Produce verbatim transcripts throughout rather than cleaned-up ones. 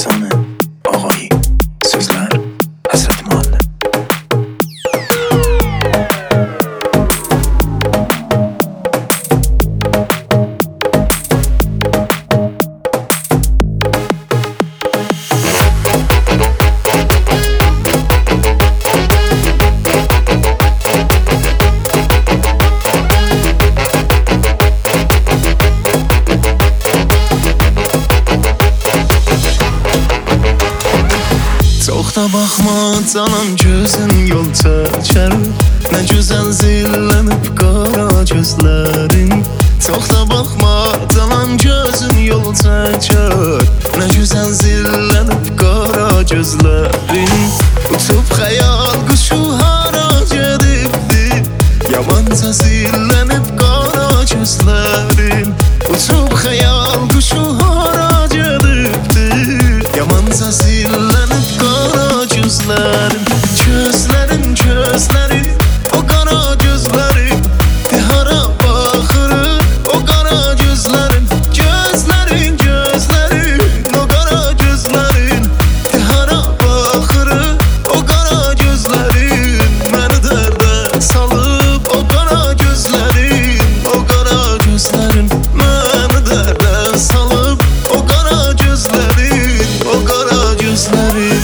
Efsane Ağayi. Sözler Həsrət Müəllim. Çox da baxma canım, gözün yol çəkər. Nə gözəl zillənib qara gözlərin. Çox da baxma canım, gözün yol çəkər. Nə gözəl zillənib qara gözlərin. Uçub xəyal quşu hara gedibdi, yamanca zillənib qara gözlərin. Uçub xəyal quşu hara gedibdi, yamanca zillənib qara gözlərin. Gözlərin, gözlərin, o qara gözlərin, de hara baxırıq o qara gözlərin. Gözlərin, gözlərin, o qara gözlərin, de hara baxırıq o qara gözlərin. Məni dərdə salıb o qara gözlərin, o qara gözlərin. Məni dərdə salıb o qara gözlərin, o qara gözlərin.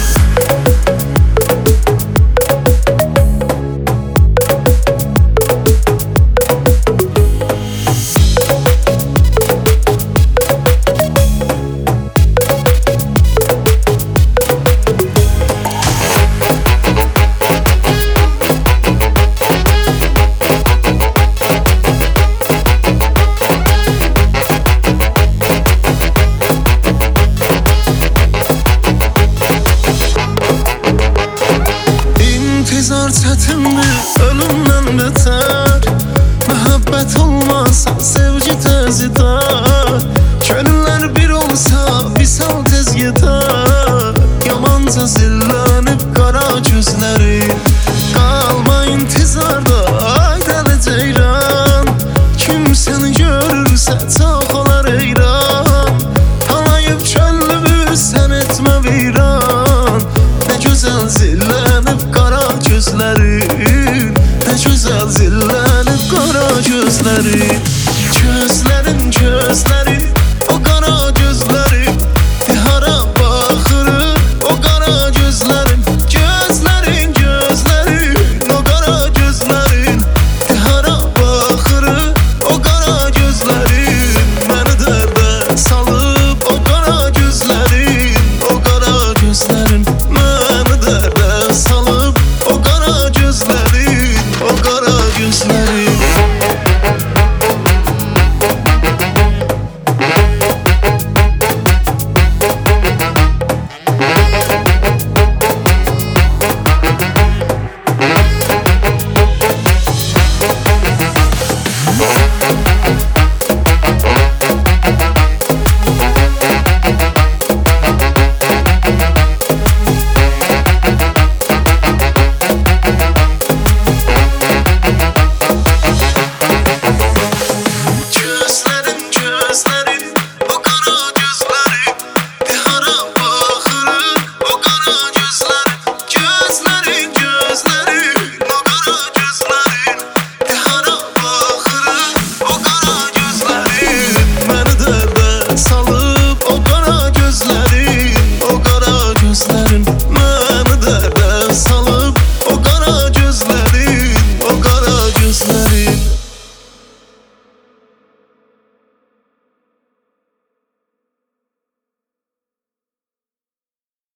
İntizar çətindir, ölümdən betər. Məhəbbət olmasa sevgi tez idər. Könüllər bir olsa visal tez yetər. Yamanca zillənib qara gözləri. Qalma intizarda, ay dəli ceyran. Kim səni görürsə çal